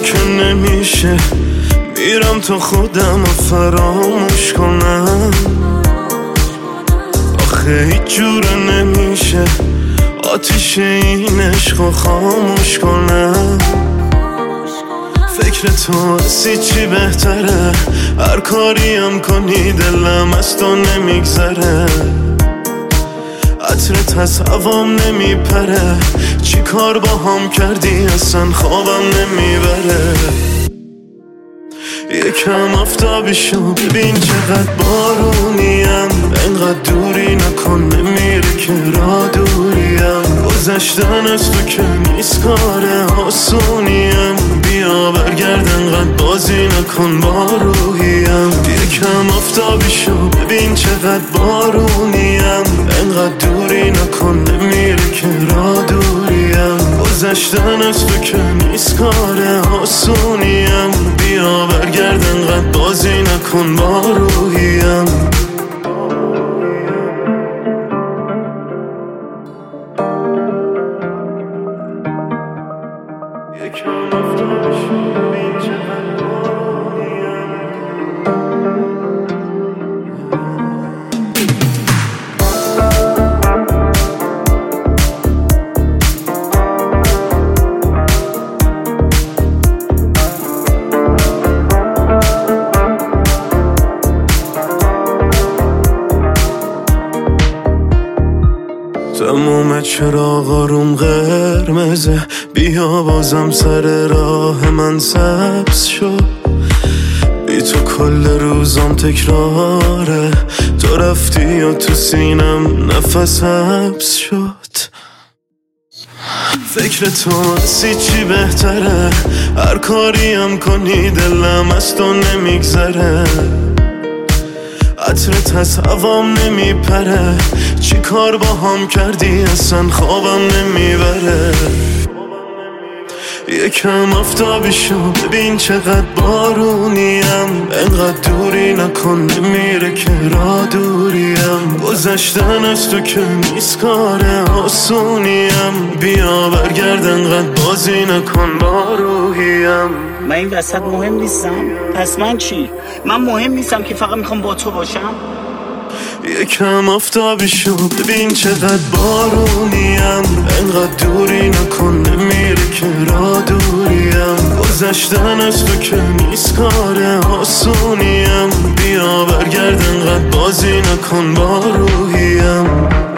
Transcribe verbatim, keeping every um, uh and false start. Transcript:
که نمیشه میرم تا خودم رو فراموش کنم. آخه هیچ جوره نمیشه آتیش این عشق خاموش کنم. فکر تو هستی چی بهتره، هر کاری هم کنی دلم از تو نمیگذره. عطرت از هوام نمیپره، چی کار با هم کردی اصلا خوابم نمیبره. یکم آفتابی شو ببین چقدر بارونیم، اینقدر دوری نکن نمیره که را دوریم. گذشتن از تو که نیست کار آسونیم، بیا برگرد اینقدر بازی نکن با روحیم. یکم آفتابی شو ببین چقدر بارونیم، اینقدر دوری نکن نمیره که را دوریم. گذشتن از تو که نیست کار آسونیم، بیا برگرد اینقدر بازی نکن با روحیم. تموم چراغا روم قرمزه، بیا بازم سر راه من سبز شد. بی تو کل روزم تکراره، تو رفتی و تو سینم نفس حبس شد. فکر تو هستی چی بهتره، هر کاری هم کنی دلم از تو نمیگذره. عطرت از هوام نمیپره، چی کار با هم کردی اصلا خوابم نمیبره. یکم آفتابی شو ببین چقدر بارونیم، اینقدر دوری نکن نمیره که را دوریم. گذشتن از تو که نیست کار آسونیم، بیا برگرد اینقدر بازی نکن با روحیم. من این وسط مهم نیستم، پس من چی؟ من مهم نیستم که فقط میخوام با تو باشم. یکم آفتابی شو ببین چقدر بارونیم، اینقدر دوری نکن نمیره که را دوریم. گذشتن از تو که نیست کار آسونیم، بیا برگرد اینقدر بازی نکن با روحیم.